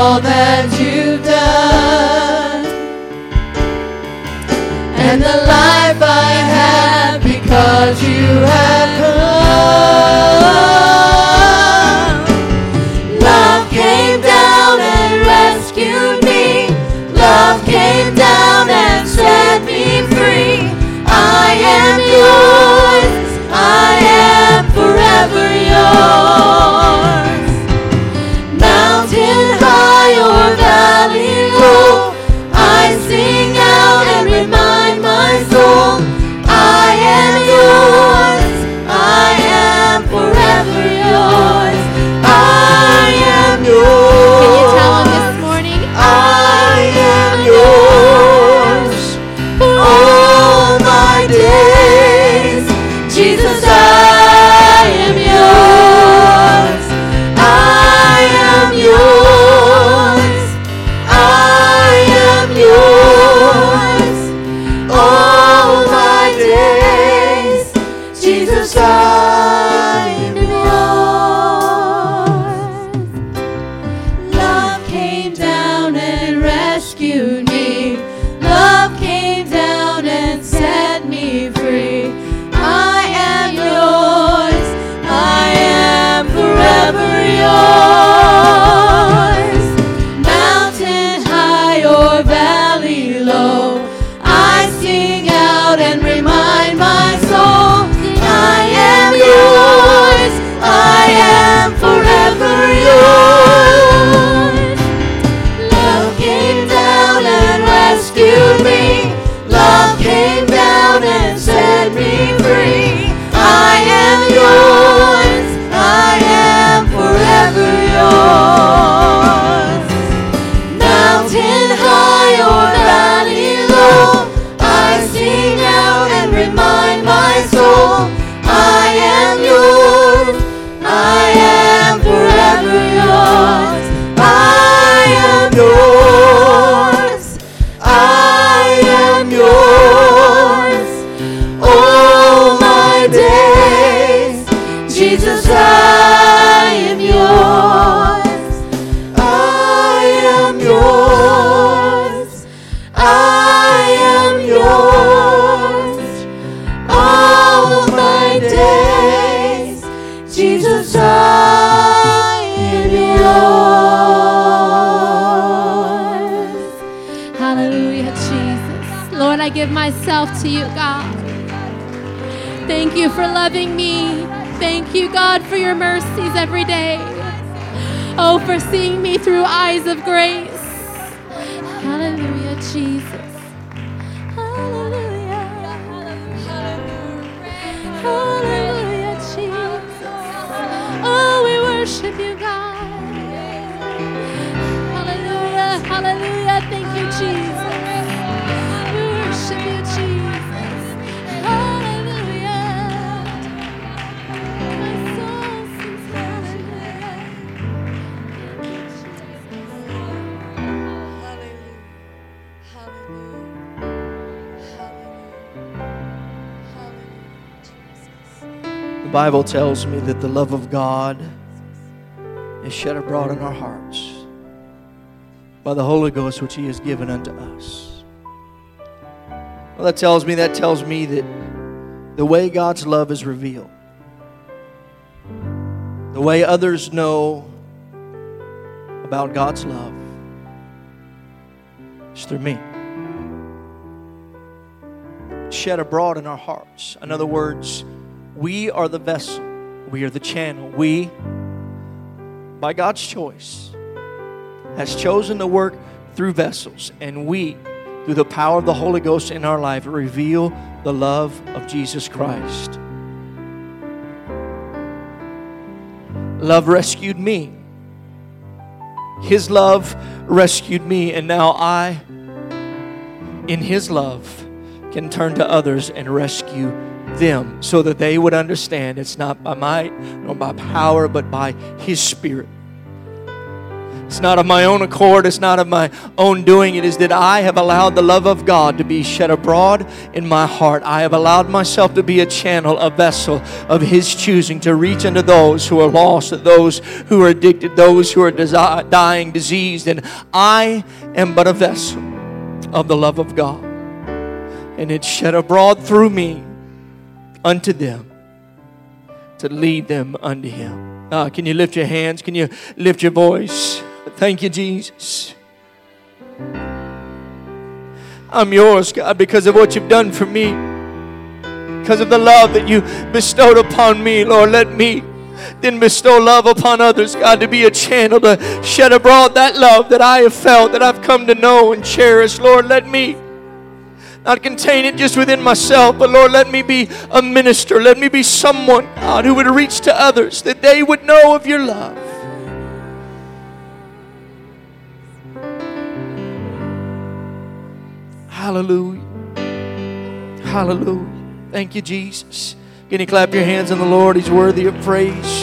all that you've done, and the life I have because you have come. Love came down and rescued me. Love came down and set me free. I am yours. I am forever yours. Mountain high or valley low, I sing out and remind my soul, I am yours. I am forever yours. I am yours. Can you tell him this morning? I am yours for all my days. Jesus, I am yours. I am yours. I am yours all my days. Jesus, I am yours. Love came down and rescued me. Love came down and set me free. I am yours. I am forever yours. Mountain high or valley low, I sing out and remind my soul, I am yours. I am forever yours. Love came down and rescued me. Love came down and set me free. I am yours. I am forever yours. Mountain high or valley low, I sing out and remind my soul, I am yours. I am forever yours. I am yours. I am yours all my days. Jesus, I am yours. I am yours. I am yours all my days. Jesus, I am yours. Hallelujah, Jesus. Lord, I give myself to you, God. Thank you for loving me. Thank you, God, for your mercies every day. Oh, for seeing me through eyes of grace. Hallelujah, Jesus. Hallelujah. Hallelujah, Jesus. Oh, we worship you, God. Hallelujah, hallelujah. Thank you, Jesus. We worship you, Jesus. Hallelujah. My soul sings hallelujah. The Bible tells me that the love of God is shed abroad in our hearts by the Holy Ghost which He has given unto us. Well, that tells me that the way God's love is revealed, the way others know about God's love, is through me. It's shed abroad in our hearts. In other words, we are the vessel. We are the channel. We, by God's choice, has chosen to work through vessels. And we, through the power of the Holy Ghost in our life, reveal the love of Jesus Christ. Love rescued me. His love rescued me. And now I, in His love, can turn to others and rescue them so that they would understand it's not by might nor by power but by His Spirit. It's not of my own accord. It's not of my own doing. It is that I have allowed the love of God to be shed abroad in my heart. I have allowed myself to be a channel, a vessel of His choosing to reach into those who are lost, those who are addicted, those who are dying, diseased. And I am but a vessel of the love of God. And it's shed abroad through me unto them to lead them unto Him. Can you lift your hands? Can you lift your voice? Thank you, Jesus. I'm yours, God, because of what you've done for me. Because of the love that you bestowed upon me, Lord. Let me then bestow love upon others, God, to be a channel to shed abroad that love that I have felt, that I've come to know and cherish. Lord, let me not contain it just within myself, but Lord, let me be a minister. Let me be someone, God, who would reach to others, that they would know of your love. Hallelujah. Hallelujah. Thank you, Jesus. Can you clap your hands on the Lord? He's worthy of praise.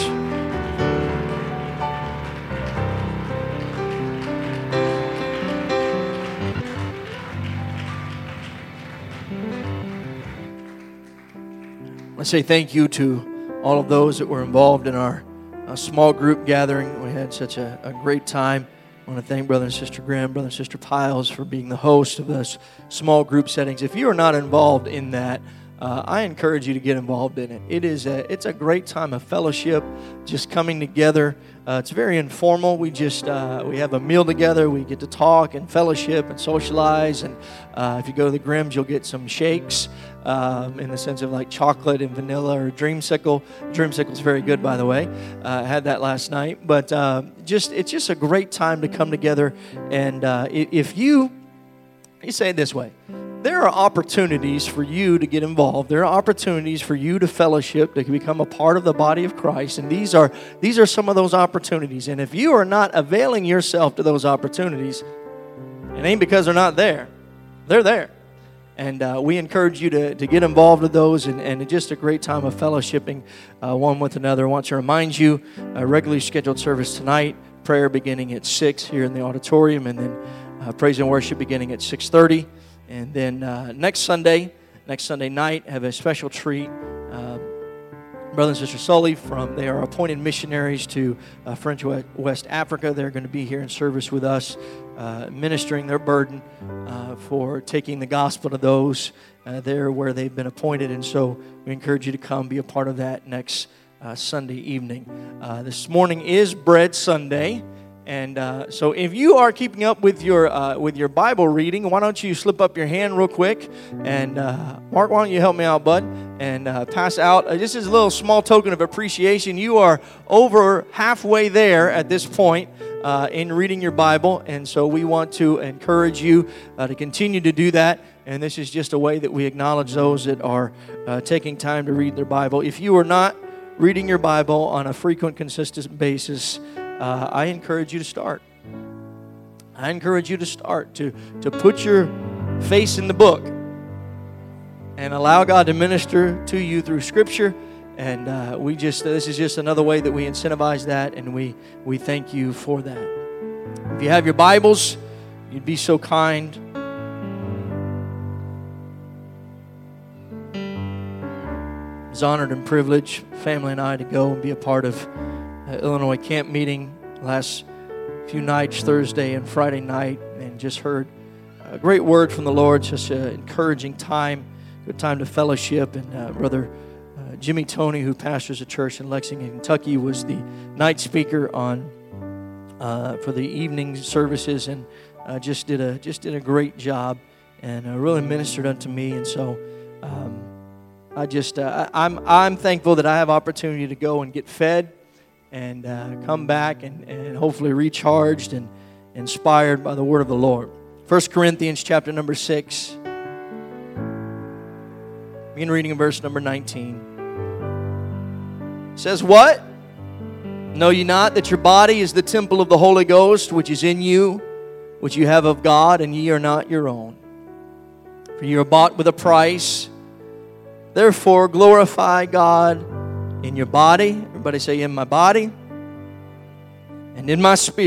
Let's say thank you to all of those that were involved in our small group gathering. We had such a great time. I want to thank Brother and Sister Graham, Brother and Sister Piles for being the host of those small group settings. If you are not involved in that, I encourage you to get involved in it. It's a great time of fellowship, just coming together. It's very informal. We have a meal together. We get to talk and fellowship and socialize. And if you go to the Grimm's, you'll get some shakes in the sense of like chocolate and vanilla or dreamsicle. Dreamsicle's very good, by the way. I had that last night. But it's just a great time to come together. And if you say it this way. There are opportunities for you to get involved. There are opportunities for you to fellowship, to become a part of the body of Christ. And these are some of those opportunities. And if you are not availing yourself to those opportunities, it ain't because they're not there. They're there. And we encourage you to get involved with those, and it's just a great time of fellowshipping one with another. I want to remind you, a regularly scheduled service tonight, prayer beginning at 6 here in the auditorium, and then praise and worship beginning at 6:30. And then next Sunday night, have a special treat. Brother and Sister Sully, they are appointed missionaries to French West Africa. They're going to be here in service with us, ministering their burden for taking the gospel to those there where they've been appointed. And so we encourage you to come be a part of that next Sunday evening. This morning is Bread Sunday. And so if you are keeping up with your Bible reading, why don't you slip up your hand real quick? And Mark, why don't you help me out, bud? And pass out. This is a little small token of appreciation. You are over halfway there at this point in reading your Bible. And so we want to encourage you to continue to do that. And this is just a way that we acknowledge those that are taking time to read their Bible. If you are not reading your Bible on a frequent, consistent basis, I encourage you to start. I encourage you to start to put your face in the book and allow God to minister to you through Scripture. And this is just another way that we incentivize that, and we thank you for that. If you have your Bibles, you'd be so kind. I was honored and privileged, family and I, to go and be a part of Illinois camp meeting last few nights, Thursday and Friday night, and just heard a great word from the Lord, just an encouraging time, good time to fellowship. And Brother Jimmy Tony, who pastors a church in Lexington, Kentucky, was the night speaker for the evening services, and just did a great job, and really ministered unto me. And so I'm thankful that I have opportunity to go and get fed and come back and hopefully recharged and inspired by the word of the Lord. 1 Corinthians chapter number 6. Begin reading in verse number 19. It says, "What? Know ye not that your body is the temple of the Holy Ghost, which is in you, which you have of God, and ye are not your own? For ye are bought with a price. Therefore glorify God in your body." Everybody say, "In my body and in my spirit,"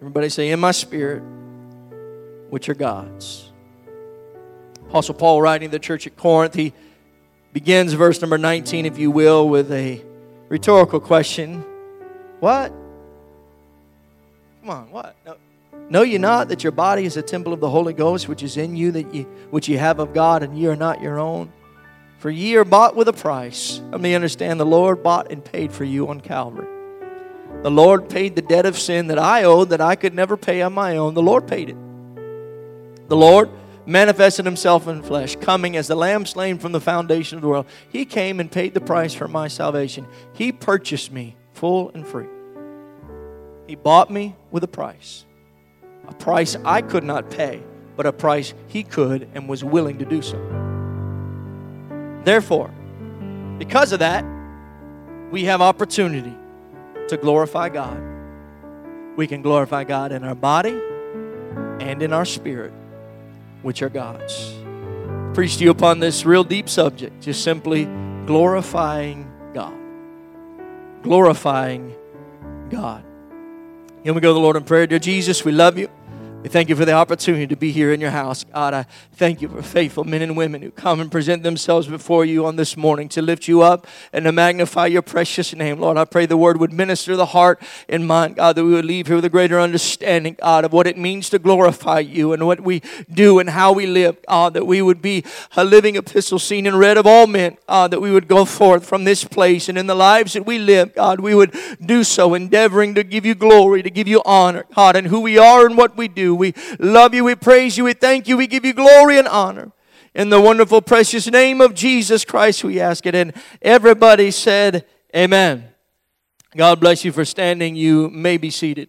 Everybody say, in my spirit, which are God's. Apostle Paul, writing to the church at Corinth, he begins verse number 19, if you will, with a rhetorical question. What? Come on, what? No. Know ye not that your body is a temple of the Holy Ghost, which is in you, which ye have of God, and ye are not your own? For ye are bought with a price. Let me understand, the Lord bought and paid for you on Calvary. The Lord paid the debt of sin that I owed, that I could never pay on my own. The Lord paid it. The Lord manifested Himself in flesh, coming as the lamb slain from the foundation of the world. He came and paid the price for my salvation. He purchased me full and free. He bought me with a price I could not pay, but a price He could and was willing to do so. Therefore, because of that, we have opportunity to glorify God. We can glorify God in our body and in our spirit, which are God's. Preach to you upon this real deep subject, just simply glorifying God. Glorifying God. Here we go to the Lord in prayer. Dear Jesus, we love you. We thank you for the opportunity to be here in your house. God, I thank you for faithful men and women who come and present themselves before you on this morning to lift you up and to magnify your precious name. Lord, I pray the word would minister to the heart and mind, God, that we would leave here with a greater understanding, God, of what it means to glorify you and what we do and how we live. God, that we would be a living epistle seen and read of all men. God, that we would go forth from this place and in the lives that we live, God, we would do so endeavoring to give you glory, to give you honor, God, and who we are and what we do. We love you, we praise you, we thank you, we give you glory and honor. In the wonderful, precious name of Jesus Christ, we ask it. And everybody said, amen. God bless you for standing. You may be seated.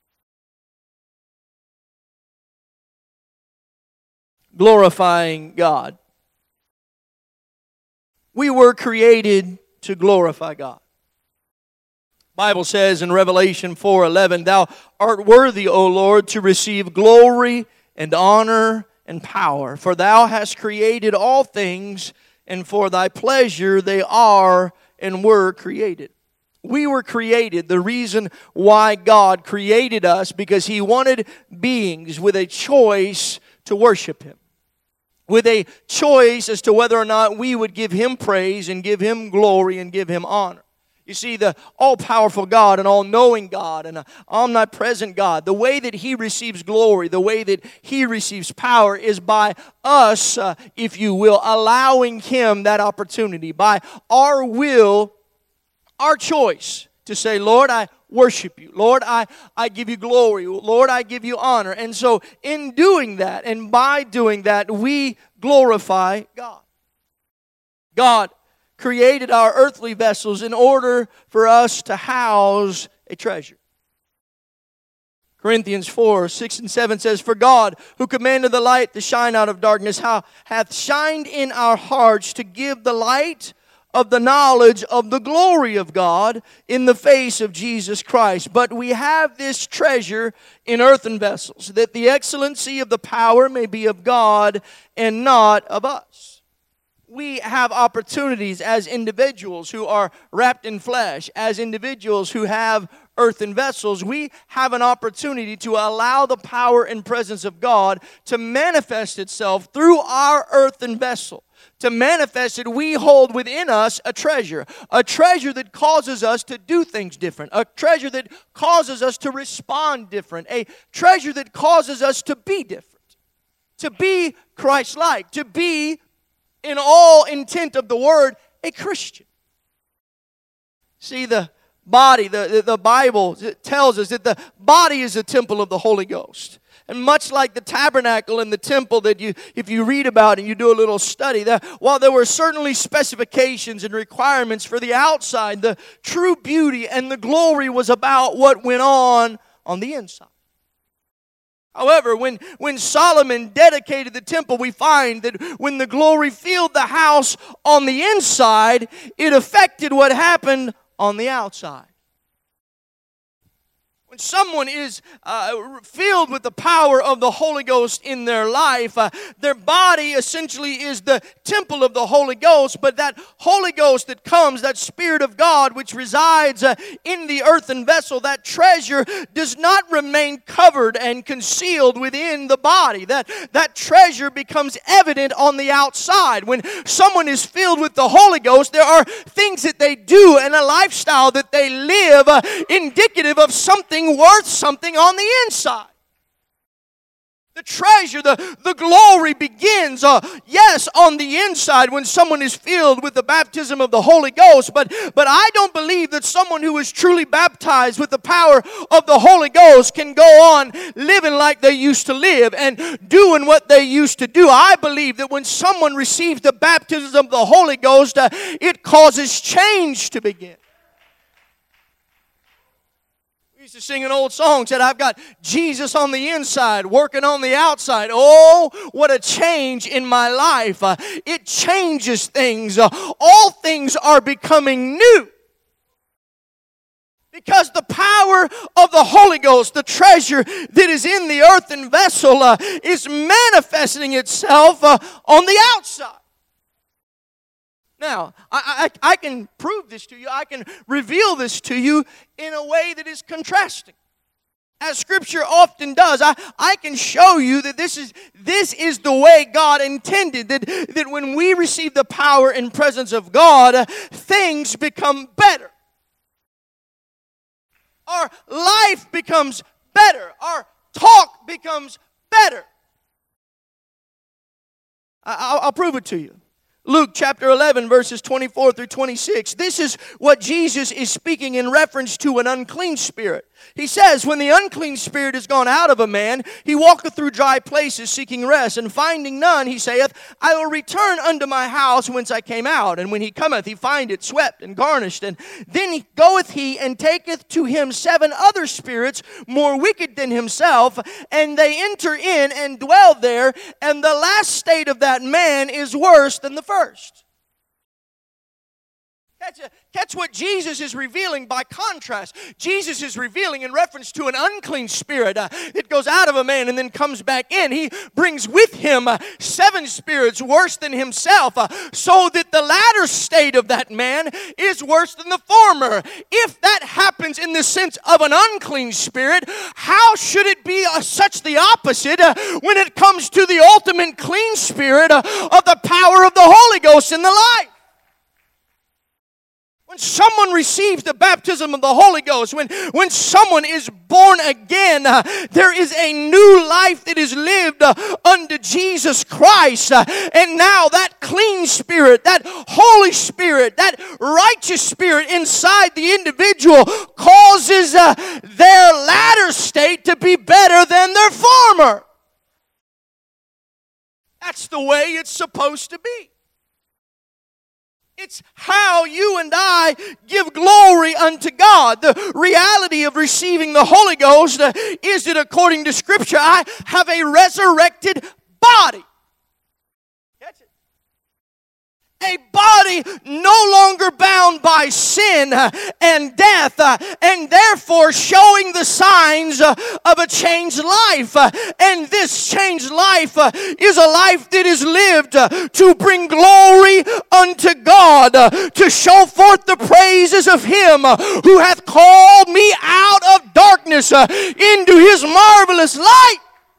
Glorifying God. We were created to glorify God. Bible says in Revelation 4:11, Thou art worthy, O Lord, to receive glory and honor and power. For Thou hast created all things, and for Thy pleasure they are and were created. We were created. The reason why God created us, because He wanted beings with a choice to worship Him. With a choice as to whether or not we would give Him praise and give Him glory and give Him honor. You see, the all-powerful God and all-knowing God and omnipresent God, the way that He receives glory, the way that He receives power is by us, if you will, allowing Him that opportunity. By our will, our choice to say, Lord, I worship you. Lord, I give you glory. Lord, I give you honor. And so in doing that and by doing that, we glorify God. God created our earthly vessels in order for us to house a treasure. Corinthians 4:6-7 says, For God, who commanded the light to shine out of darkness, how hath shined in our hearts to give the light of the knowledge of the glory of God in the face of Jesus Christ. But we have this treasure in earthen vessels, that the excellency of the power may be of God and not of us. We have opportunities as individuals who are wrapped in flesh, as individuals who have earthen vessels. We have an opportunity to allow the power and presence of God to manifest itself through our earthen vessel. To manifest it, we hold within us a treasure that causes us to do things different, a treasure that causes us to respond different, a treasure that causes us to be different, to be Christ-like, to be, in all intent of the word, a Christian. See, the body, the Bible tells us that the body is a temple of the Holy Ghost. And much like the tabernacle and the temple that if you read about and you do a little study, that while there were certainly specifications and requirements for the outside, the true beauty and the glory was about what went on the inside. However, when Solomon dedicated the temple, we find that when the glory filled the house on the inside, it affected what happened on the outside. When someone is filled with the power of the Holy Ghost in their life, their body essentially is the temple of the Holy Ghost, but that Holy Ghost that comes, that Spirit of God which resides in the earthen vessel, that treasure does not remain covered and concealed within the body. That treasure becomes evident on the outside. When someone is filled with the Holy Ghost, there are things that they do and a lifestyle that they live indicative of something worth something on the inside. The treasure, the glory begins, yes, on the inside when someone is filled with the baptism of the Holy Ghost. But I don't believe that someone who is truly baptized with the power of the Holy Ghost can go on living like they used to live and doing what they used to do. I believe that when someone receives the baptism of the Holy Ghost, it causes change to begin. We used to sing an old song that I've got Jesus on the inside, working on the outside. Oh, what a change in my life. It changes things. All things are becoming new. Because the power of the Holy Ghost, the treasure that is in the earthen vessel, is manifesting itself on the outside. Now, I can prove this to you. I can reveal this to you in a way that is contrasting. As Scripture often does, I can show you that this is the way God intended. That when we receive the power and presence of God, things become better. Our life becomes better. Our talk becomes better. I'll prove it to you. Luke chapter 11, verses 24 through 26. This is what Jesus is speaking in reference to an unclean spirit. He says, when the unclean spirit is gone out of a man, he walketh through dry places seeking rest, and finding none, he saith, I will return unto my house whence I came out. And when he cometh, he find it swept and garnished. And then goeth he and taketh to him 7 other spirits more wicked than himself, and they enter in and dwell there, and the last state of that man is worse than the first. Catch what Jesus is revealing by contrast. Jesus is revealing in reference to an unclean spirit. It goes out of a man and then comes back in. He brings with him 7 spirits worse than himself, so that the latter state of that man is worse than the former. If that happens in the sense of an unclean spirit, how should it be such the opposite when it comes to the ultimate clean spirit of the power of the Holy Ghost in the life? When someone receives the baptism of the Holy Ghost, when someone is born again, there is a new life that is lived unto Jesus Christ. And now that clean spirit, that Holy Spirit, that righteous spirit inside the individual causes their latter state to be better than their former. That's the way it's supposed to be. It's how you and I give glory unto God. The reality of receiving the Holy Ghost is that according to Scripture, I have a resurrected body. Catch it. A body no longer bound by sin and death, and therefore showing the signs of a changed life. And this changed life is a life that is lived to bring glory unto God, to show forth the praises of Him who hath called me out of darkness into His marvelous light.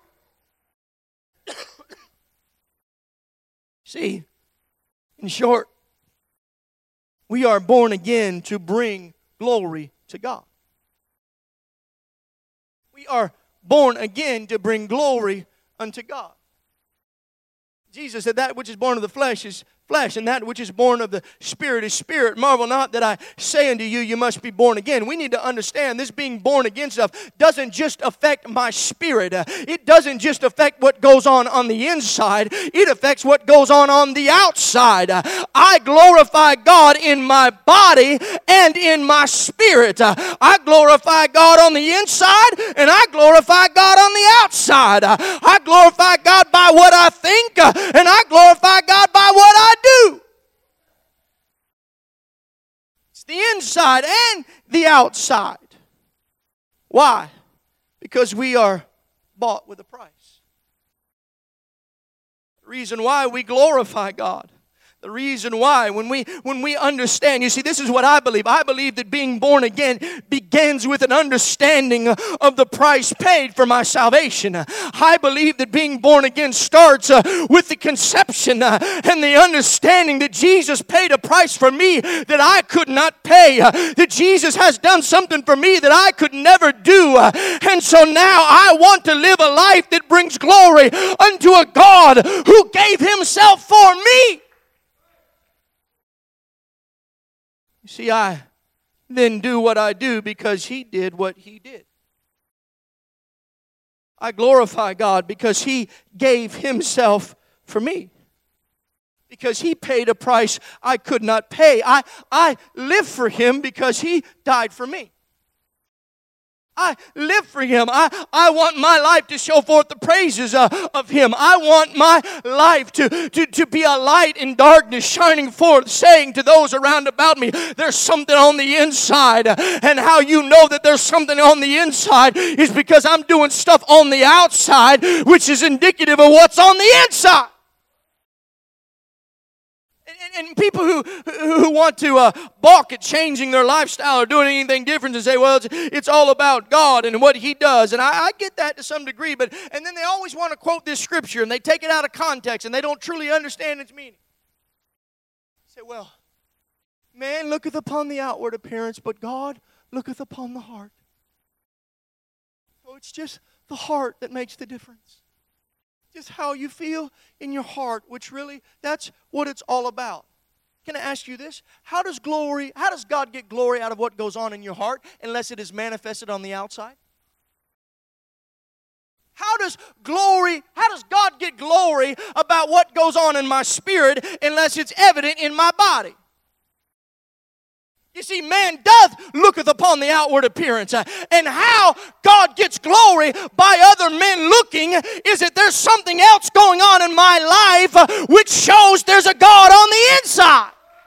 See, in short, we are born again to bring glory to God. We are born again to bring glory unto God. Jesus said, that which is born of the flesh is flesh, and that which is born of the Spirit is spirit. Marvel not that I say unto you, you must be born again. We need to understand this being born again stuff doesn't just affect my spirit. It doesn't just affect what goes on the inside. It affects what goes on the outside. I glorify God in my body and in my spirit. I glorify God on the inside, and I glorify God on the outside. I glorify God by what I think, and I glorify God by what I do. It's the inside and the outside. Why? Because we are bought with a price. The reason why we glorify God. The reason why, when we understand, you see, this is what I believe. I believe that being born again begins with an understanding of the price paid for my salvation. I believe that being born again starts with the conception and the understanding that Jesus paid a price for me that I could not pay. That Jesus has done something for me that I could never do. And so now I want to live a life that brings glory unto a God who gave Himself for me. You see, I then do what I do because He did what He did. I glorify God because He gave Himself for me. Because He paid a price I could not pay. I live for Him because He died for me. I live for Him. I want my life to show forth the praises of Him. I want my life to be a light in darkness, shining forth, saying to those around about me, there's something on the inside. And how you know that there's something on the inside is because I'm doing stuff on the outside, which is indicative of what's on the inside. And people who want to balk at changing their lifestyle or doing anything different and say, well, it's all about God and what He does. And I get that to some degree, and then they always want to quote this scripture and they take it out of context and they don't truly understand its meaning. Say, well, man looketh upon the outward appearance, but God looketh upon the heart. So it's just the heart that makes the difference. Just how you feel in your heart, which really, that's what it's all about. Can I ask you this? How does God get glory out of what goes on in your heart unless it is manifested on the outside? How does God get glory about what goes on in my spirit unless it's evident in my body? You see, man doth looketh upon the outward appearance. And how God gets glory by other men looking is that there's something else going on in my life which shows there's a God on the inside.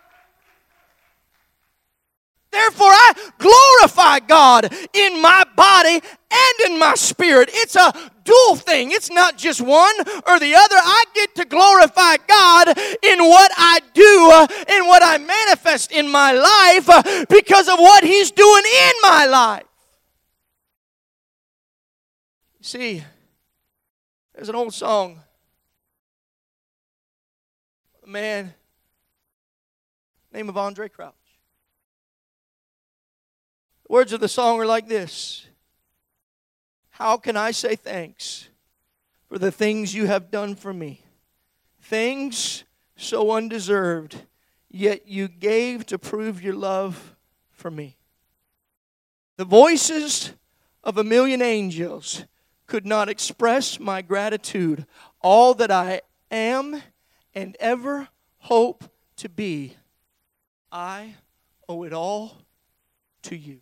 Therefore, I glorify God in my body and in my spirit. It's a dual thing. It's not just one or the other. I get to glorify God in what I do, in what I manifest in my life because of what He's doing in my life. See, there's an old song. A man, name of Andre Crouch. The words of the song are like this. How can I say thanks for the things you have done for me? Things so undeserved, yet you gave to prove your love for me. The voices of a million angels could not express my gratitude. All that I am and ever hope to be, I owe it all to you.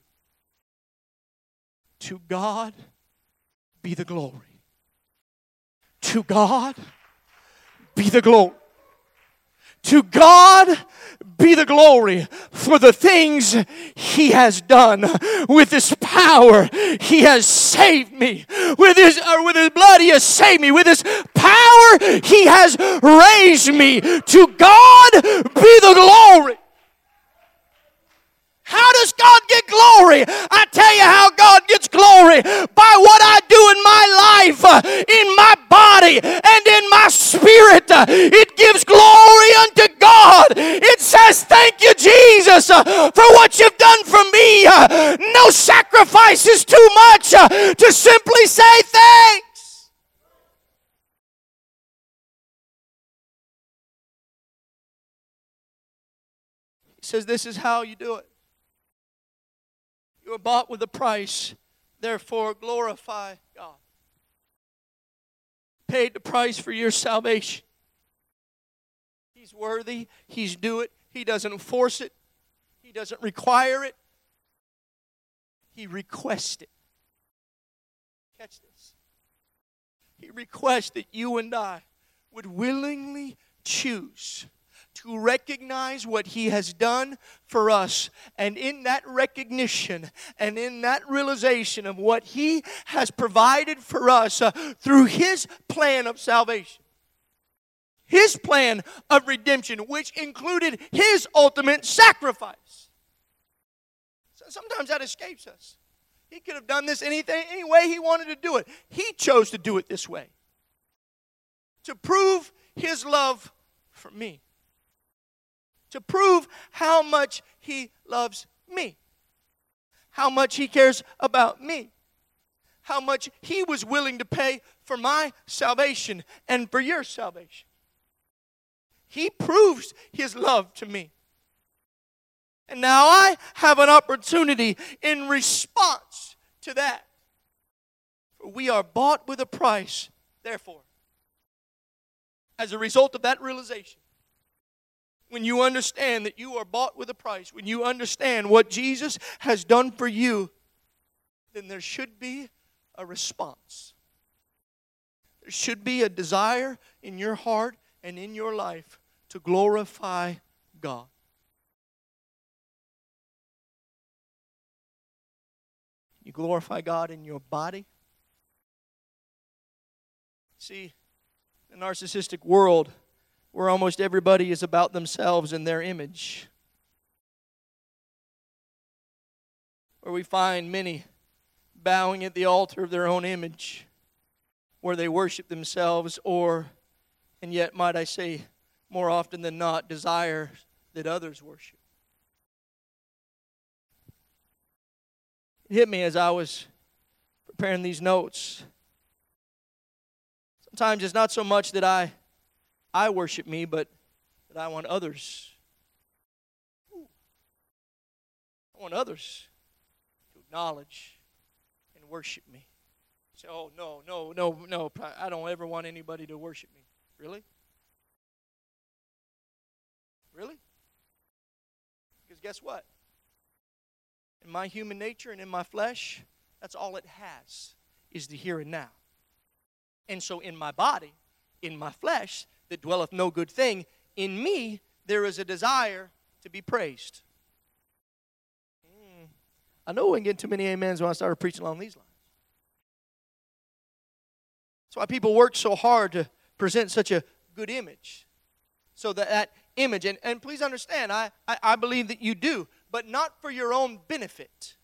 To God be the glory. To God be the glory. To God be the glory for the things He has done. With His power, He has saved me. With His blood, He has saved me. With His power, He has raised me. To God be the glory. How does God get glory? I tell you how God gets glory. By what I do in my life, in my body, and in my spirit. It gives glory unto God. It says, thank you, Jesus, for what you've done for me. No sacrifice is too much to simply say thanks. He says, this is how you do it. You are bought with a price, therefore glorify God. Paid the price for your salvation. He's worthy. He's due it. He doesn't force it. He doesn't require it. He requests it. Catch this. He requests that you and I would willingly choose to recognize what He has done for us. And in that recognition and in that realization of what He has provided for us through His plan of salvation, His plan of redemption, which included His ultimate sacrifice. So sometimes that escapes us. He could have done this any way He wanted to do it. He chose to do it this way, to prove His love for me, to prove how much He loves me, how much He cares about me, how much He was willing to pay for my salvation and for your salvation. He proves His love to me. And now I have an opportunity in response to that. For we are bought with a price, therefore. As a result of that realization, when you understand that you are bought with a price, when you understand what Jesus has done for you, then there should be a response. There should be a desire in your heart and in your life to glorify God. You glorify God in your body. See, in the narcissistic world, where almost everybody is about themselves and their image, where we find many bowing at the altar of their own image, where they worship themselves, and yet, might I say, more often than not, desire that others worship. It hit me as I was preparing these notes. Sometimes it's not so much that I worship me, but that I want others. I want others to acknowledge and worship me. Say, oh, no, I don't ever want anybody to worship me. Really? Really? Because guess what? In my human nature and in my flesh, that's all it has, is the here and now. And so in my body, in my flesh, that dwelleth no good thing, in me there is a desire to be praised. I know we didn't get too many amens when I started preaching along these lines. That's why people work so hard to present such a good image. So that image, and please understand, I believe that you do, but not for your own benefit.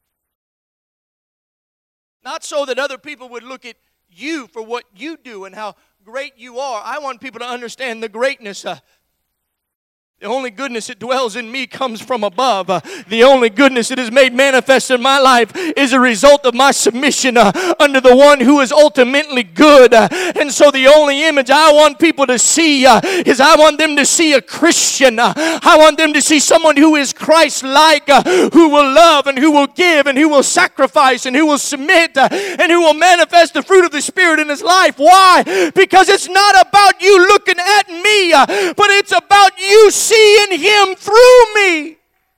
Not so that other people would look at you for what you do and how great you are. I want people to understand the greatness. The only goodness that dwells in me comes from above. The only goodness that is made manifest in my life is a result of my submission under the one who is ultimately good. And so the only image I want people to see is I want them to see a Christian. I want them to see someone who is Christ-like, who will love and who will give and who will sacrifice and who will submit and who will manifest the fruit of the Spirit in his life. Why? Because it's not about you looking at me, but it's about you seeing Him through me.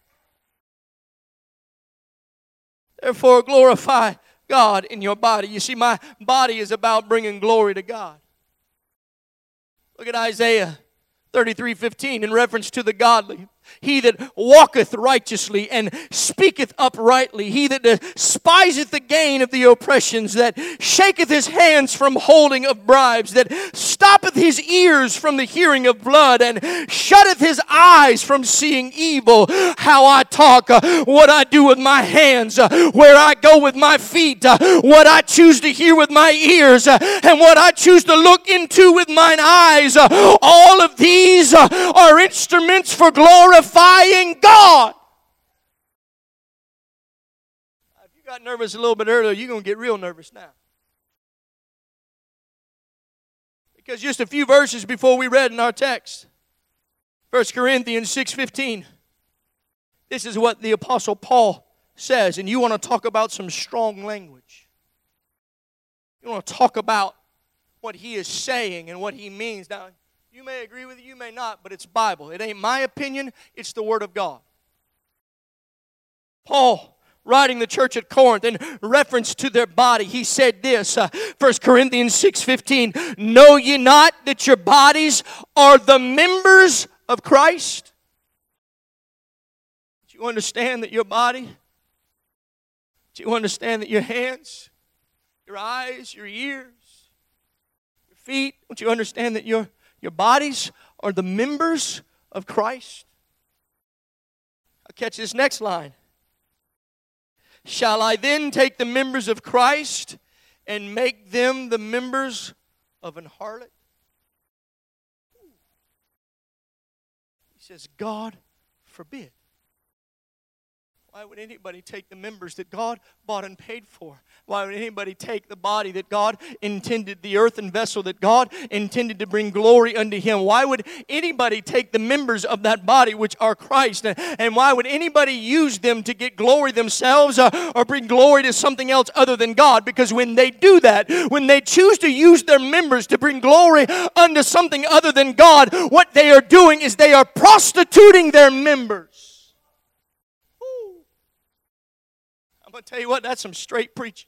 Therefore, glorify God in your body. You see, my body is about bringing glory to God. Look at Isaiah 33:15 in reference to the godly. He that walketh righteously and speaketh uprightly, he that despiseth the gain of the oppressions, that shaketh his hands from holding of bribes, that stoppeth his ears from the hearing of blood, and shutteth his eyes from seeing evil. How I talk, what I do with my hands, where I go with my feet, what I choose to hear with my ears, and what I choose to look into with mine eyes. All of these are instruments for glorifying God. If you got nervous a little bit earlier, you're going to get real nervous now. Because just a few verses before we read in our text, 1 Corinthians 6:15, this is what the Apostle Paul says. And you want to talk about some strong language. You want to talk about what he is saying and what he means. Now, you may agree with it, you may not, but it's Bible. It ain't my opinion, it's the Word of God. Paul, writing the church at Corinth in reference to their body, he said this, 1 Corinthians 6:15, know ye not that your bodies are the members of Christ? Do you understand that your body, do you understand that your hands, your eyes, your ears, your feet, don't you understand that your bodies are the members of Christ? I'll catch this next line. Shall I then take the members of Christ and make them the members of an harlot? He says, God forbid. Why would anybody take the members that God bought and paid for? Why would anybody take the body that God intended, the earthen vessel that God intended to bring glory unto Him? Why would anybody take the members of that body, which are Christ? And why would anybody use them to get glory themselves or bring glory to something else other than God? Because when they do that, when they choose to use their members to bring glory unto something other than God, what they are doing is they are prostituting their members. I'm going to tell you what, that's some straight preaching.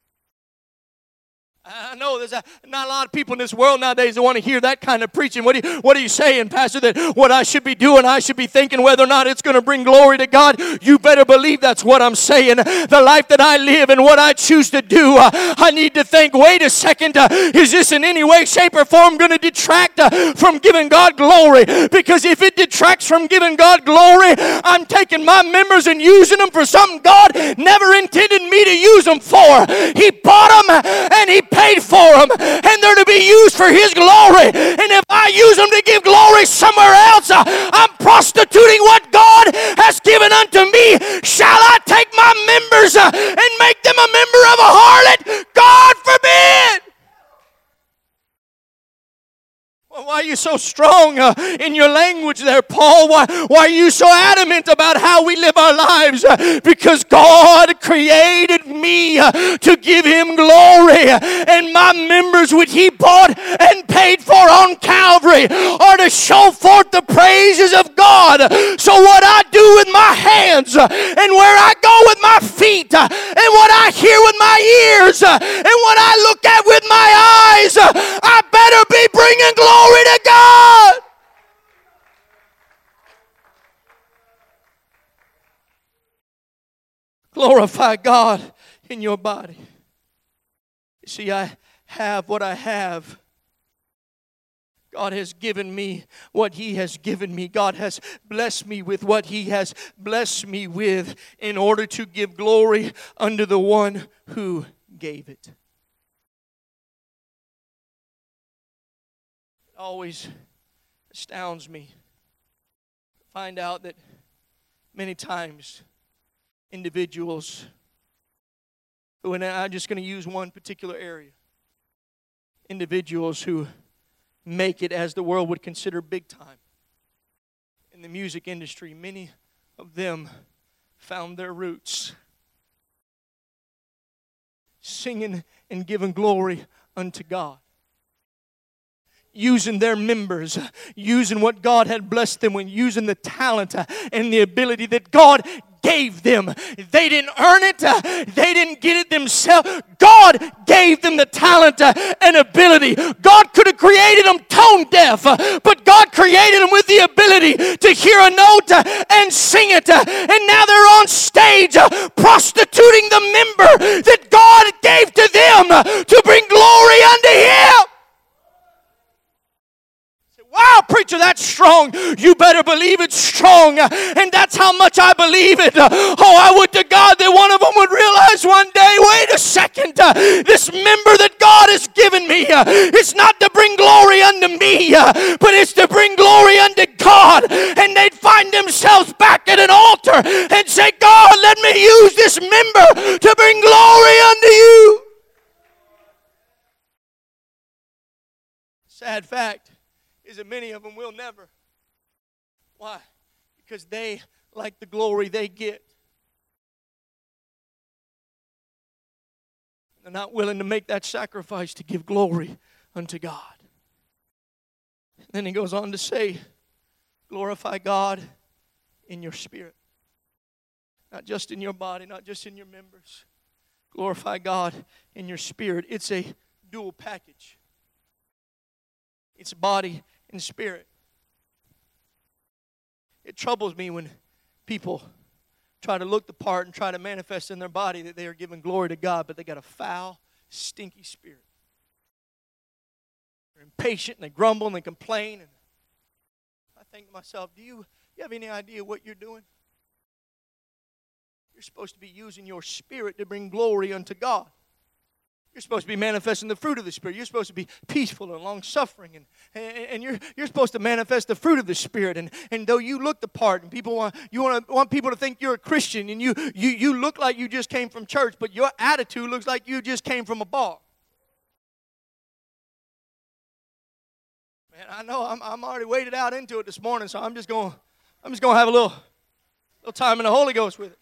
I know there's not a lot of people in this world nowadays that want to hear that kind of preaching. What are you saying, Pastor? That what I should be doing, I should be thinking whether or not it's going to bring glory to God? You better believe that's what I'm saying. The life that I live and what I choose to do, I need to think, wait a second, is this in any way, shape, or form going to detract from giving God glory? Because if it detracts from giving God glory, I'm taking my members and using them for something God never intended me to use them for. He bought them and He paid for them, and they're to be used for His glory. And if I use them to give glory somewhere else, I'm prostituting what God has given unto me. Shall I take my members and make them a member of a harlot? God forbid. Well, why are you so strong in your language there, Paul? Why are you so adamant about how we live our lives? Because God created me to give Him glory. And my members, which He bought and paid for on Calvary, are to show forth the praises of God. So what I do with my hands and where I go with my feet and what I hear with my ears and what I look at with my eyes, I better be bringing glory to God. Glorify God in your body. You see, I have what I have. God has given me what He has given me. God has blessed me with what He has blessed me with in order to give glory unto the one who gave it. Always astounds me to find out that many times individuals who, and I'm just going to use one particular area, individuals who make it as the world would consider big time in the music industry, many of them found their roots singing and giving glory unto God, using their members, using what God had blessed them with, using the talent and the ability that God gave them. They didn't earn it. They didn't get it themselves. God gave them the talent and ability. God could have created them tone deaf, but God created them with the ability to hear a note and sing it. And now they're on stage prostituting the member that God gave to them to bring glory unto Him. Wow, preacher, that's strong. You better believe it's strong. And that's how much I believe it. Oh, I would to God that one of them would realize one day, wait a second, this member that God has given me, it's not to bring glory unto me, but it's to bring glory unto God. And they'd find themselves back at an altar and say, God, let me use this member to bring glory unto You. Sad fact is that many of them will never. Why? Because they like the glory they get. They're not willing to make that sacrifice to give glory unto God. And then he goes on to say, glorify God in your spirit. Not just in your body, not just in your members. Glorify God in your spirit. It's a dual package. It's body and spirit. It troubles me when people try to look the part and try to manifest in their body that they are giving glory to God, but they got a foul, stinky spirit. They're impatient and they grumble and they complain. And I think to myself, do you have any idea what you're doing? You're supposed to be using your spirit to bring glory unto God. You're supposed to be manifesting the fruit of the Spirit. You're supposed to be peaceful and long-suffering. And you're supposed to manifest the fruit of the Spirit. And though you look the part and people want people to think you're a Christian and you look like you just came from church, but your attitude looks like you just came from a bar. Man, I know I'm already waded out into it this morning, so I'm just going to have a little time in the Holy Ghost with it.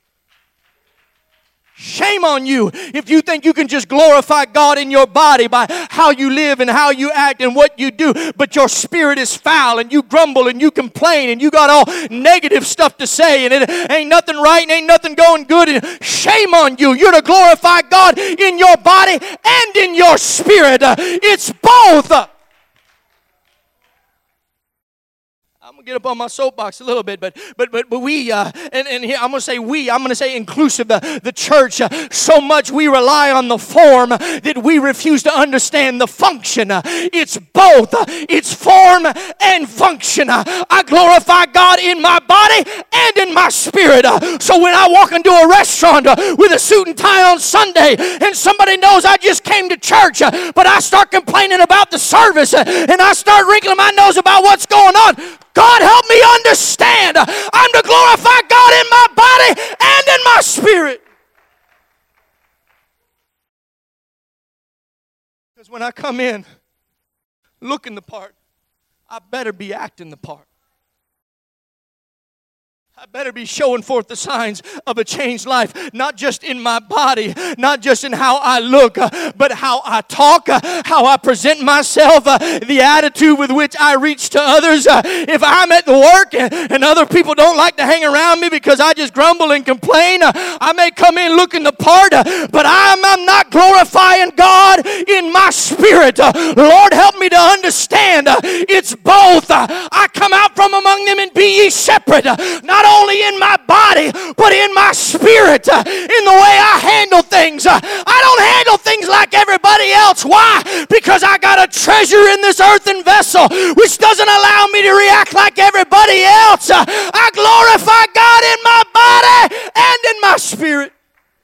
Shame on you if you think you can just glorify God in your body by how you live and how you act and what you do, but your spirit is foul and you grumble and you complain and you got all negative stuff to say and it ain't nothing right and ain't nothing going good. And shame on you. You're to glorify God in your body and in your spirit. It's both. I'm going to get up on my soapbox a little bit, but we, and here I'm going to say we, I'm going to say inclusive, the church, so much we rely on the form that we refuse to understand the function. It's both. It's form and function. I glorify God in my body and in my spirit. So when I walk into a restaurant with a suit and tie on Sunday and somebody knows I just came to church, but I start complaining about the service and I start wrinkling my nose about what's going on, God help me understand. I'm to glorify God in my body and in my spirit. Because when I come in looking the part, I better be acting the part. I better be showing forth the signs of a changed life, not just in my body, not just in how I look, but how I talk, how I present myself, the attitude with which I reach to others. If I'm at the work and other people don't like to hang around me because I just grumble and complain, I may come in looking the part, but I'm not glorifying God in my spirit. Lord, help me to understand it's both. I come out from among them and be ye separate, not only in my body, but in my spirit, in the way I handle things. I don't handle things like everybody else. Why? Because I got a treasure in this earthen vessel, which doesn't allow me to react like everybody else. I glorify God in my body and in my spirit.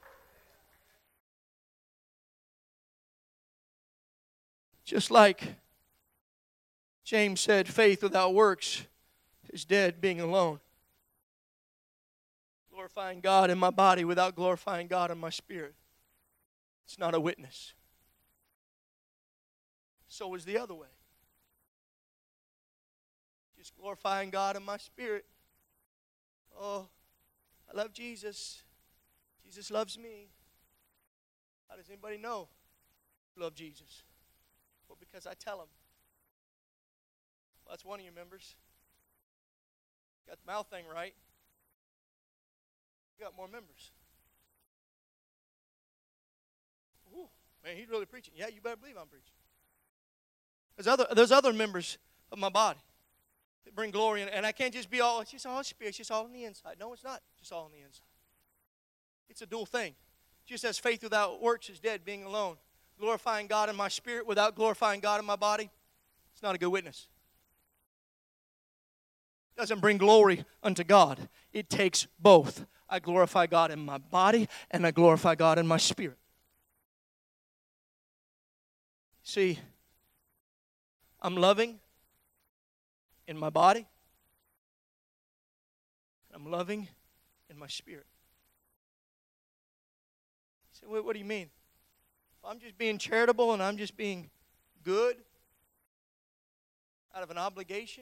Just like James said, faith without works is dead, being alone. Glorifying God in my body without glorifying God in my spirit, it's not a witness. So is the other way. Just glorifying God in my spirit. Oh, I love Jesus. Jesus loves me. How does anybody know you love Jesus? Well, because I tell them. Well, that's one of your members. Got the mouth thing right. You got more members. Ooh, man, he's really preaching. Yeah, you better believe I'm preaching. There's other members of my body that bring glory in, and I can't just be all, it's just all spirit, it's just all on the inside. No, it's not just all on the inside. It's a dual thing. Just as faith without works is dead, being alone. Glorifying God in my spirit without glorifying God in my body, it's not a good witness. It doesn't bring glory unto God. It takes both. I glorify God in my body and I glorify God in my spirit. See, I'm loving in my body. I'm loving in my spirit. You say, what do you mean? I'm just being charitable and I'm just being good out of an obligation.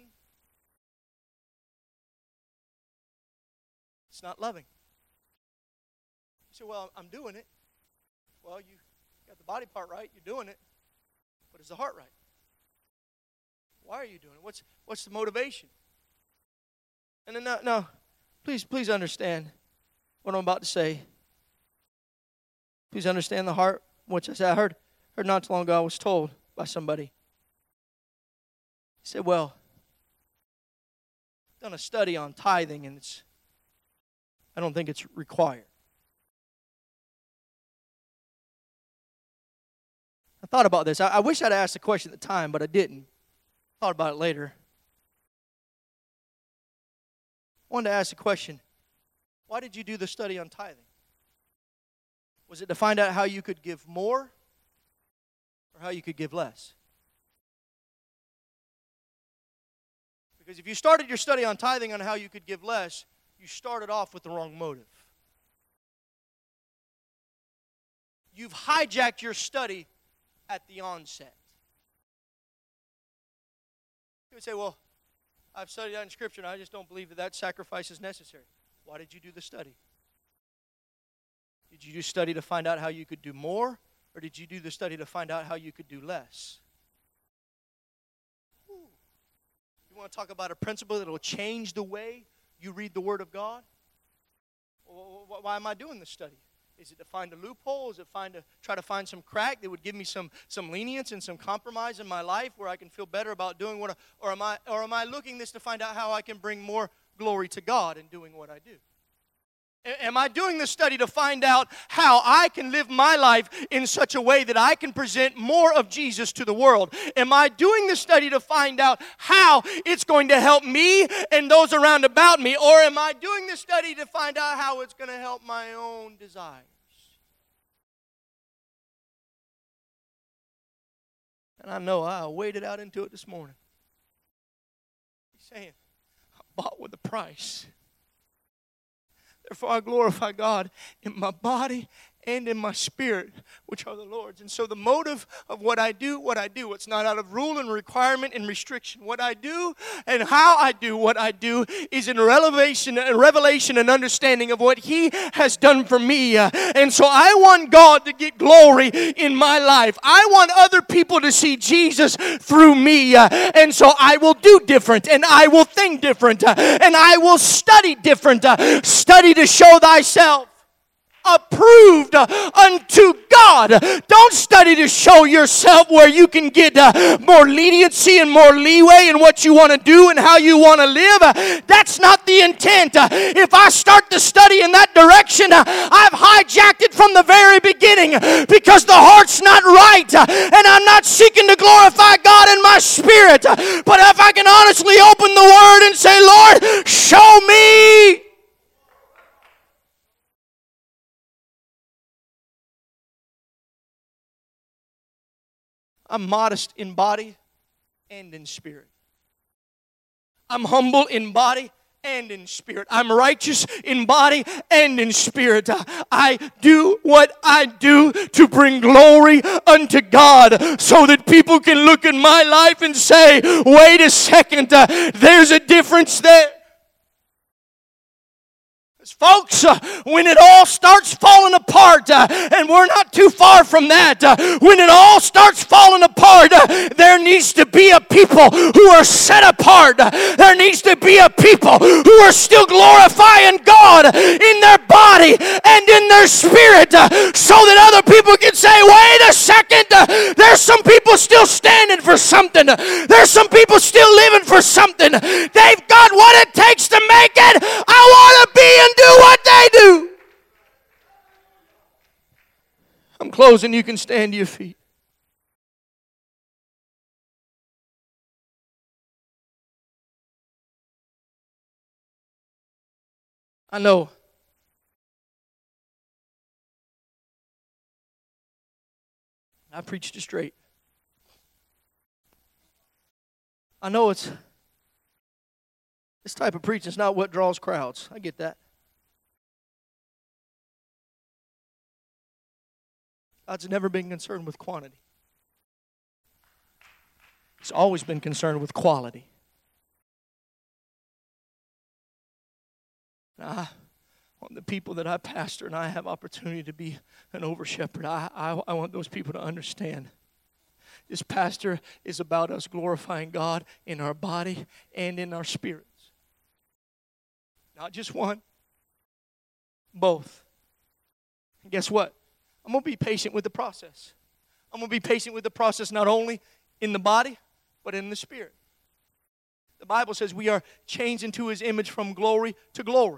It's not loving. You say, well, I'm doing it. Well, you got the body part right. You're doing it. But is the heart right? Why are you doing it? What's the motivation? And then no, please understand what I'm about to say. Please understand the heart. Which I heard not too long ago, I was told by somebody. He said, well, done a study on tithing, and I don't think it's required. I thought about this. I wish I'd asked the question at the time, but I didn't. Thought about it later. I wanted to ask the question, why did you do the study on tithing? Was it to find out how you could give more or how you could give less? Because if you started your study on tithing on how you could give less, you started off with the wrong motive. You've hijacked your study at the onset. You would say, well, I've studied that in Scripture and I just don't believe that sacrifice is necessary. Why did you do the study? Did you do study to find out how you could do more, or did you do the study to find out how you could do less? You want to talk about a principle that will change the way you read the Word of God? Why am I doing this study? Is it to find a loophole? Is it try to find some crack that would give me some lenience and some compromise in my life where I can feel better about doing or am I looking this to find out how I can bring more glory to God in doing what I do? Am I doing this study to find out how I can live my life in such a way that I can present more of Jesus to the world? Am I doing this study to find out how it's going to help me and those around about me? Or am I doing this study to find out how it's going to help my own desires? And I know I waded out into it this morning. He's saying, I bought with a price. Therefore, I glorify God in my body and in my spirit, which are the Lord's. And so the motive of what I do, it's not out of rule and requirement and restriction. What I do and how I do what I do is in revelation and understanding of what He has done for me. And so I want God to get glory in my life. I want other people to see Jesus through me. And so I will do different, and I will think different, and I will study different. Study to show thyself approved unto God. Don't study to show yourself where you can get more leniency and more leeway in what you want to do and how you want to live. That's not the intent. If I start to study in that direction, I've hijacked it from the very beginning because the heart's not right and I'm not seeking to glorify God in my spirit. But if I can honestly open the Word and say, Lord, show me. I'm modest in body and in spirit. I'm humble in body and in spirit. I'm righteous in body and in spirit. I do what I do to bring glory unto God so that people can look at my life and say, wait a second, there's a difference there. Folks, when it all starts falling apart, and we're not too far from that, when it all starts falling apart, there needs to be a people who are set apart. There needs to be a people who are still glorifying God in their body and in their spirit so that other people can say, wait a second, there's some people still standing for something. There's some people still living for something. They've got what it takes to make it. I want to be and do what they do. I'm closing. You can stand to your feet. I know I preached it straight. I know this type of preaching is not what draws crowds. I get that. God's never been concerned with quantity. He's always been concerned with quality. I want the people that I pastor and I have opportunity to be an over-shepherd. I want those people to understand. This pastor is about us glorifying God in our body and in our spirits. Not just one, both. And guess what? I'm going to be patient with the process. I'm going to be patient with the process not only in the body, but in the spirit. The Bible says we are changed into His image from glory to glory.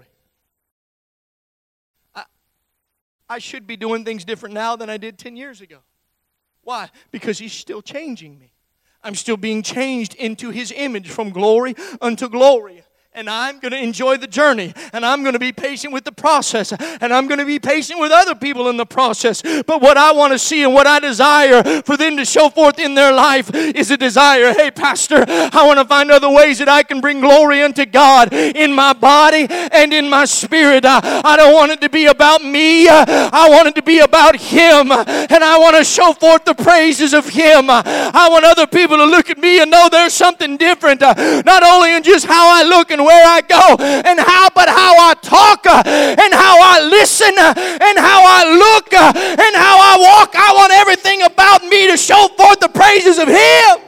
I should be doing things different now than I did 10 years ago. Why? Because He's still changing me. I'm still being changed into His image from glory unto glory. And I'm going to enjoy the journey. And I'm going to be patient with the process. And I'm going to be patient with other people in the process. But what I want to see and what I desire for them to show forth in their life is a desire. Hey, Pastor, I want to find other ways that I can bring glory unto God in my body and in my spirit. I don't want it to be about me. I want it to be about Him. And I want to show forth the praises of Him. I want other people to look at me and know there's something different. Not only in just how I look and where I go and but how I talk and how I listen and how I look and how I walk. I want everything about me to show forth the praises of Him.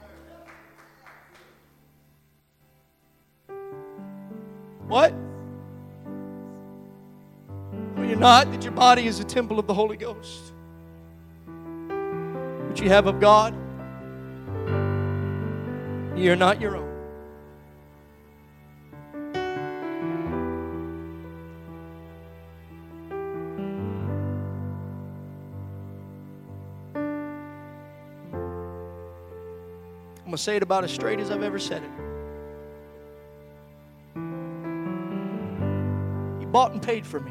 What? Well, you're not that your body is a temple of the Holy Ghost, which you have of God. You're not your own. I'm going to say it about as straight as I've ever said it. He bought and paid for me.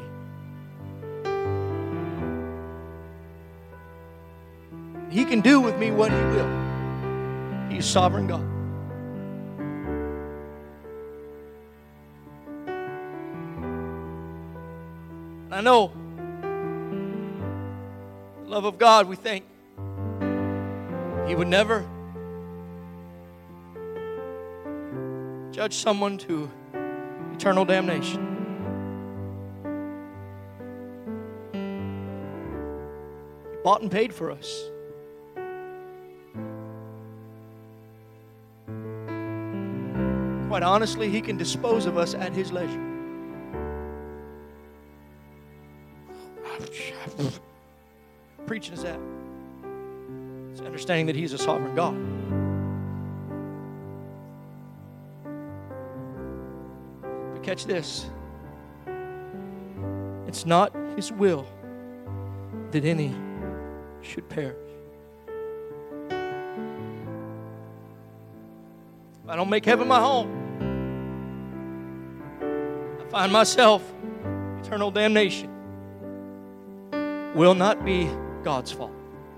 He can do with me what He will. He's sovereign God. And I know the love of God, we think He would never judge someone to eternal damnation. He bought and paid for us. Quite honestly, He can dispose of us at His leisure. Preaching is that? It's understanding that He's a sovereign God. Catch this. It's not His will that any should perish. If I don't make heaven my home, I find myself eternal damnation. Will not be God's fault.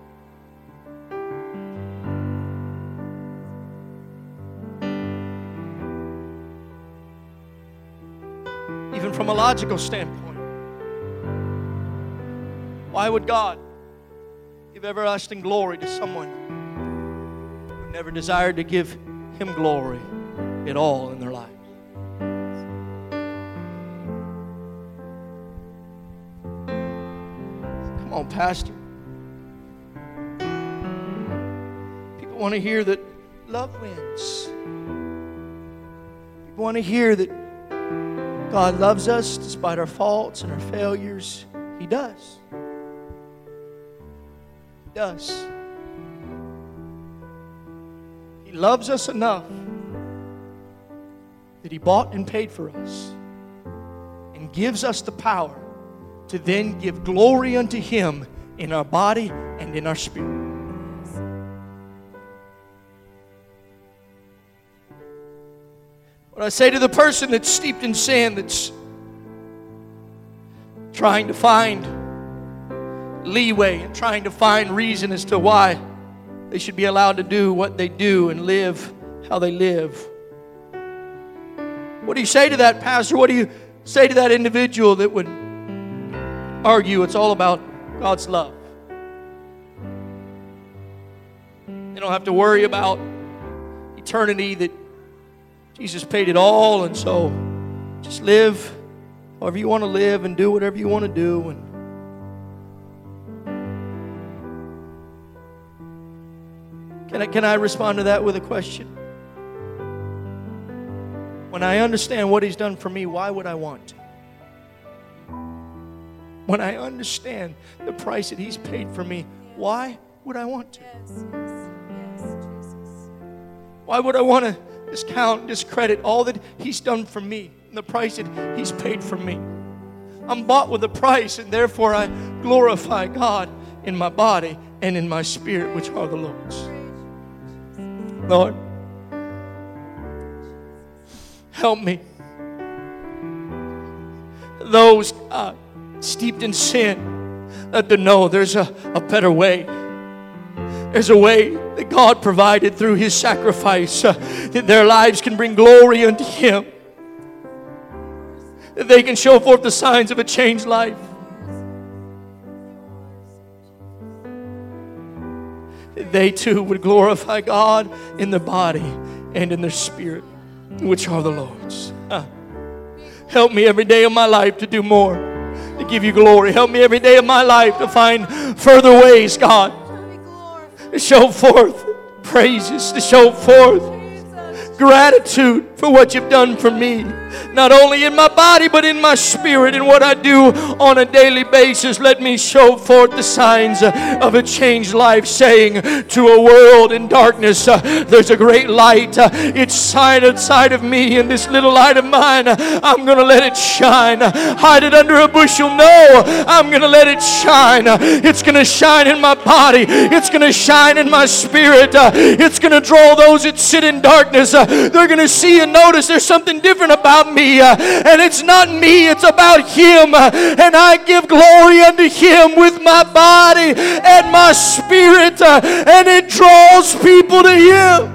Even from a logical standpoint, why would God give everlasting glory to someone who never desired to give Him glory at all in their lives? Come on, Pastor. People want to hear that love wins. People want to hear that God loves us despite our faults and our failures. He does. He does. He loves us enough that He bought and paid for us and gives us the power to then give glory unto Him in our body and in our spirit. What I say to the person that's steeped in sin, that's trying to find leeway and trying to find reason as to why they should be allowed to do what they do and live how they live. What do you say to that pastor? What do you say to that individual that would argue it's all about God's love? They don't have to worry about eternity, that Jesus paid it all, and so just live however you want to live and do whatever you want to do. And can I respond to that with a question? When I understand what He's done for me, why would I want to? When I understand the price that He's paid for me, why would I want to? Yes, Jesus. Why would I want to discount, discredit all that He's done for me and the price that He's paid for me. I'm bought with a price, and therefore I glorify God in my body and in my spirit, which are the Lord's. Lord, help me. Those steeped in sin, let them know there's a better way. There's a way that God provided through His sacrifice, that their lives can bring glory unto Him, that they can show forth the signs of a changed life. That they too would glorify God in their body and in their spirit, which are the Lord's. Help me every day of my life to do more, to give You glory. Help me every day of my life to find further ways, God, to show forth praises, to show forth gratitude for what You've done for me. Not only in my body, but in my spirit, in what I do on a daily basis. Let me show forth the signs of a changed life, saying to a world in darkness, there's a great light. It's inside of me, and this little light of mine, I'm going to let it shine. Hide it under a bushel? No, I'm going to let it shine. It's going to shine in my body. It's going to shine in my spirit. It's going to draw those that sit in darkness. They're going to see and notice there's something different about me, and it's not me, it's about Him, and I give glory unto Him with my body and my spirit, and it draws people to Him.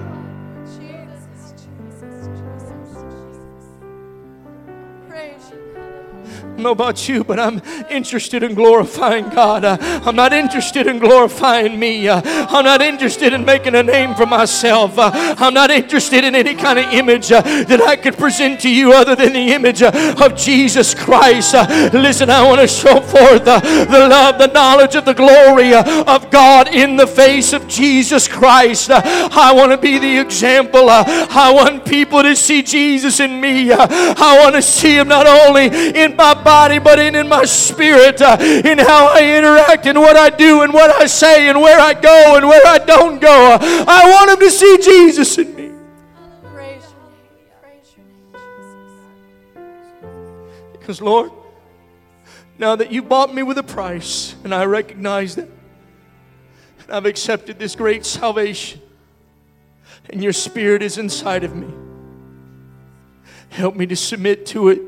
I don't know about you, but I'm interested in glorifying God. I'm not interested in glorifying me. I'm not interested in making a name for myself. I'm not interested in any kind of image that I could present to you other than the image of Jesus Christ. Listen, I want to show forth the love, the knowledge of the glory of God in the face of Jesus Christ. I want to be the example. I want people to see Jesus in me. I want to see Him not only in my body, but in my spirit, in how I interact, and what I do, and what I say, and where I go, and where I don't go. I want them to see Jesus in me. Praise your name, Jesus. Because, Lord, now that You bought me with a price, and I recognize that, and I've accepted this great salvation, and Your Spirit is inside of me, help me to submit to it,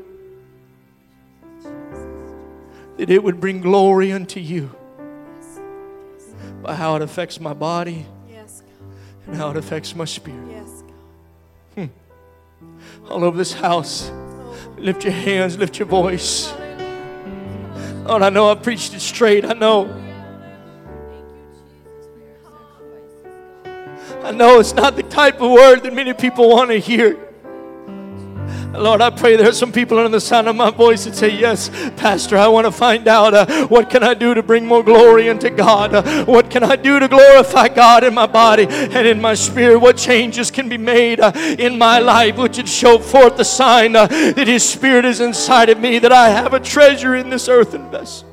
that it would bring glory unto You by how it affects my body, Yes, God. and how it affects my spirit. Yes, God. All over this house, lift your hands, lift your voice. Lord, I know I preached it straight. I know it's not the type of word that many people want to hear. Lord, I pray there are some people under the sound of my voice that say, yes, Pastor, I want to find out what can I do to bring more glory into God? What can I do to glorify God in my body and in my spirit? What changes can be made in my life which would show forth the sign that His Spirit is inside of me, that I have a treasure in this earthen vessel.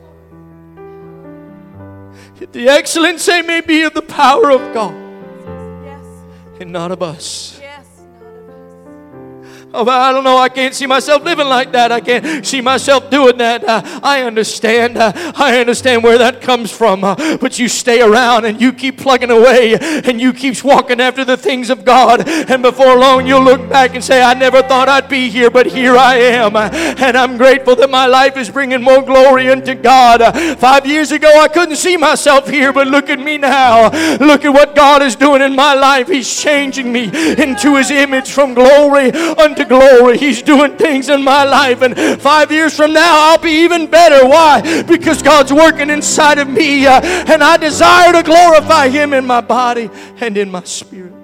That the excellency may be of the power of God, Yes. and not of us. Yes. Oh, but I don't know. I can't see myself living like that. I can't see myself doing that. I understand. I understand where that comes from. But you stay around and you keep plugging away and you keep walking after the things of God. And before long, you'll look back and say, I never thought I'd be here, but here I am. And I'm grateful that my life is bringing more glory unto God. 5 years ago, I couldn't see myself here, but look at me now. Look at what God is doing in my life. He's changing me into His image from glory unto glory. He's doing things in my life, and 5 years from now I'll be even better. Why? Because God's working inside of me, and I desire to glorify Him in my body and in my spirit.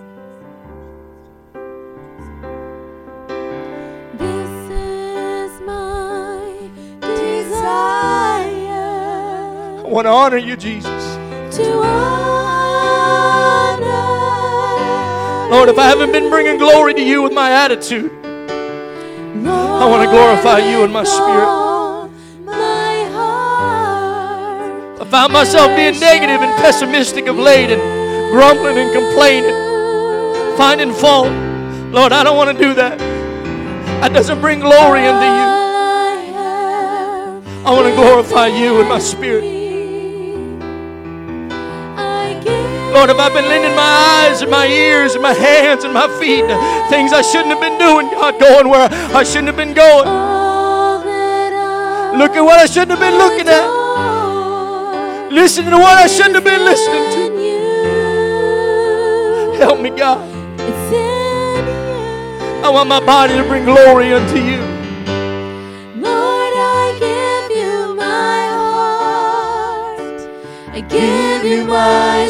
This is my desire. I want to honor You, Jesus. To honor. Lord, if I haven't been bringing glory to You with my attitude, I want to glorify You in my spirit. I found myself being negative and pessimistic of late, and grumbling and complaining, finding fault. Lord, I don't want to do that. That doesn't bring glory unto you. I want to glorify you in my spirit. Lord, if I've been lending my eyes and my ears and my hands and my feet to things I shouldn't have been doing, God, going where I shouldn't have been going. Look at what I shouldn't have been looking at. Listening to what I shouldn't have been listening to. Help me, God. I want my body to bring glory unto you. Lord, I give you my heart. I give you my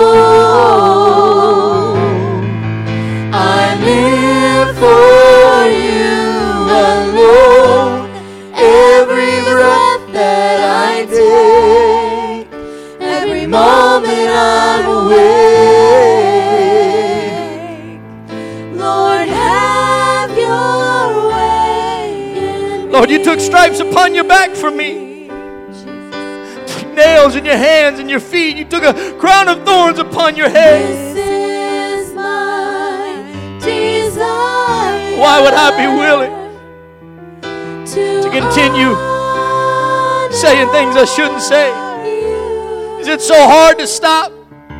soul. I live for you alone. Every breath that I take, every moment I'm awake. Lord, have your way. Lord, you took stripes upon your back for me. Nails in your hands and your feet. You took a crown of thorns upon your head. This is my desire. Why would I be willing to continue saying things I shouldn't say? Is it so hard to stop?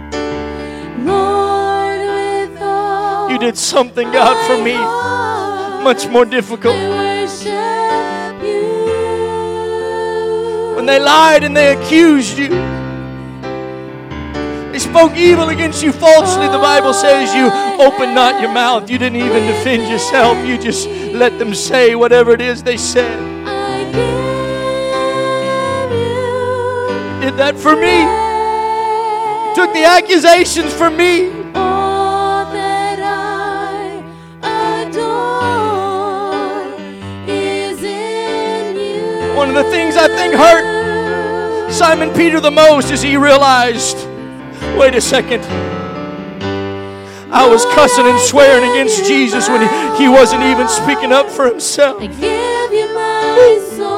Lord, with all You did something, God, for me much more difficult. I worship you. When they lied and they accused you, they spoke evil against you falsely. The Bible says you opened not your mouth. You didn't even defend yourself. You just let them say whatever it is they said. I give you Did that for me. Took the accusations for me. all that I adore is in you. One of the things I think hurt Simon Peter the most is he realized, wait a second, I was cussing and swearing against Jesus when he wasn't even speaking up for himself. I give you my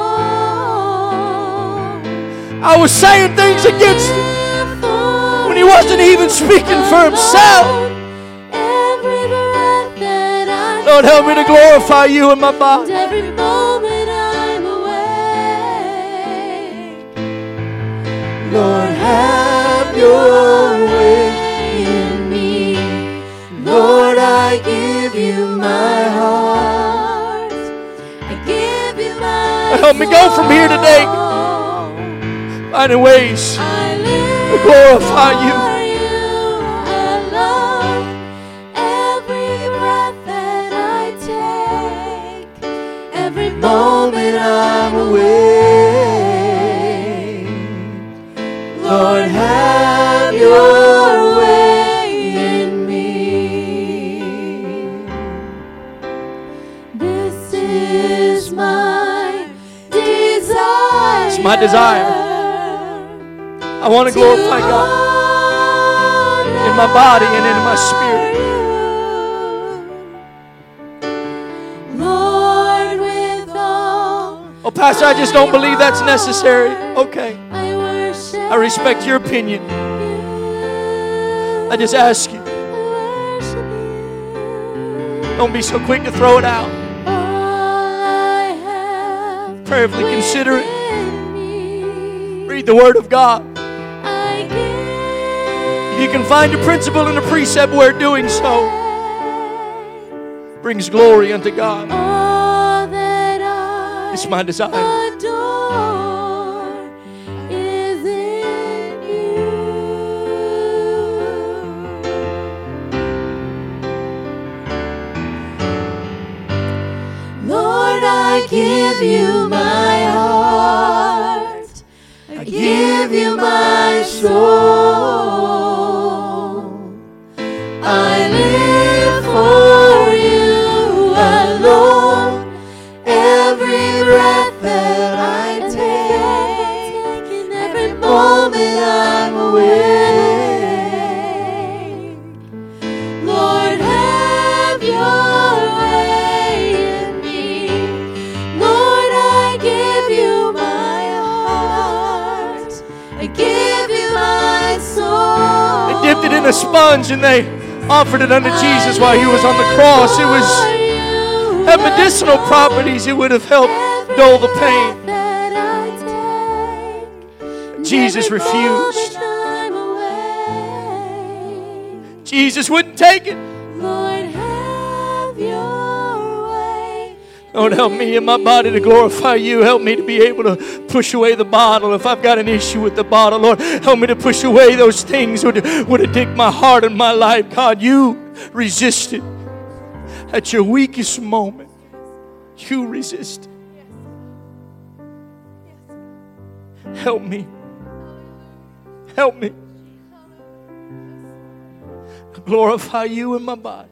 soul. I was saying things against him when he wasn't even speaking for himself. Every breath that I Lord, help me to glorify you in my body. every moment I'm awake. Lord, have your way in me. Lord, I give you my heart. I give you my Help me go from here today, soul. finding ways I live to glorify you. for you alone. Every breath that I take, every moment I'm awake. Lord, have your way in me. This is my desire. It's my desire. I want to glorify God in my body and in my spirit. Lord, with all Oh, Pastor, I just don't believe that's necessary. Okay, I worship I respect your opinion. I just ask you, don't be so quick to throw it out. Prayerfully consider it. Read the Word of God. If you can find a principle and a precept where doing so brings glory unto God. all that I It's my desire. adore is in you. Lord, I give you my heart. I give you my soul. I live for you alone. Every breath that I take, every moment I'm awake. Lord, have your way in me. Lord, I give you my heart. I give you my soul. They dipped it in a sponge and they offered it unto Jesus while he was on the cross, it was had medicinal properties. It would have helped dull the pain. Jesus refused. Jesus wouldn't take it. Lord, have your way. Lord, help me in my body to glorify you. Help me to be able to push away the bottle. If I've got an issue with the bottle, Lord, help me to push away those things that would addict my heart and my life. God, you resisted at your weakest moment. You resisted. Help me. Help me. Glorify you in my body.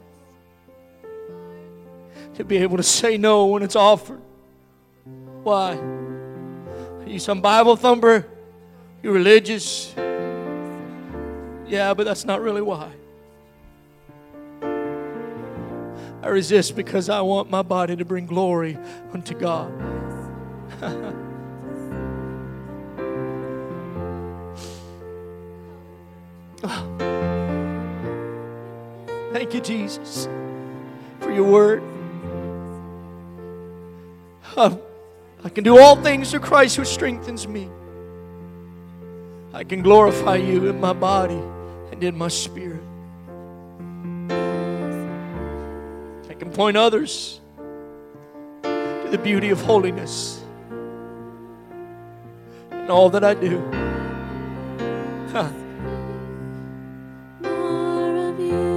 To be able to say no when it's offered. Why? Are you some Bible thumper? You're religious? Yeah, but that's not really why. I resist because I want my body to bring glory unto God. Oh. Thank you, Jesus, for your word. I can do all things through Christ who strengthens me. I can glorify you in my body and in my spirit. I can point others to the beauty of holiness in all that I do. More of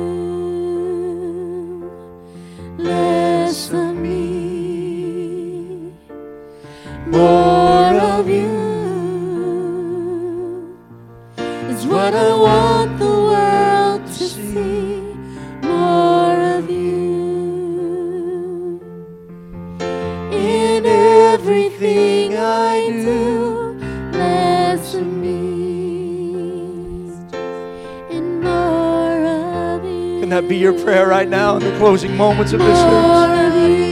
you, less of me. More of you is what I want the world to see. More of you in everything I do. Less of me and more of you. Can that be your prayer right now in the closing moments of this More service? of you,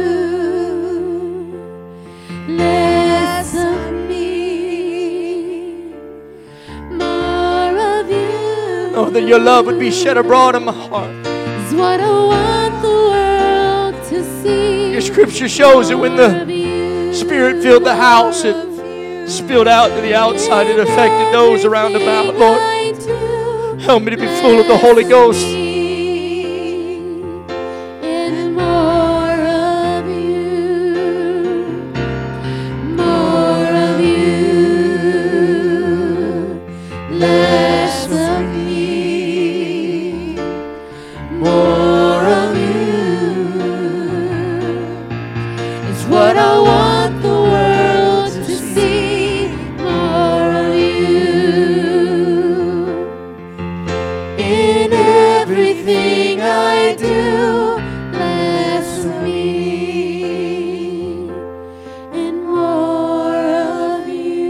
less of me. More of you. Oh, that your love would be shed abroad in my heart. Is what I want the world to see. Your scripture shows that when the Spirit filled the house, it spilled out to the outside. It affected those around about. Lord, help me to be full of the Holy Ghost. And more of you, more of you, less of me, more of you is what I want the world to see. More of you in everything I do. Less of me and more of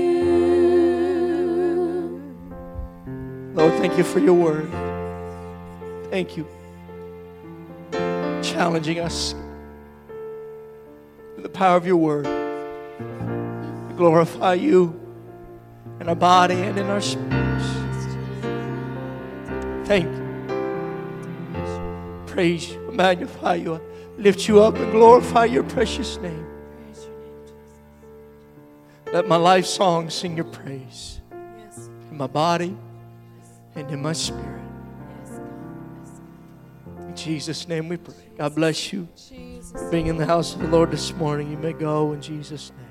you. Lord, thank you for your word. Thank you. Challenging us with the power of your word to glorify you in our body and in our spirits. Thank you. Praise you, magnify you, lift you up and glorify your precious name. Let my life song sing your praise in my body and in my spirit. In Jesus' name we pray. God bless you for being in the house of the Lord this morning. You may go in Jesus' name.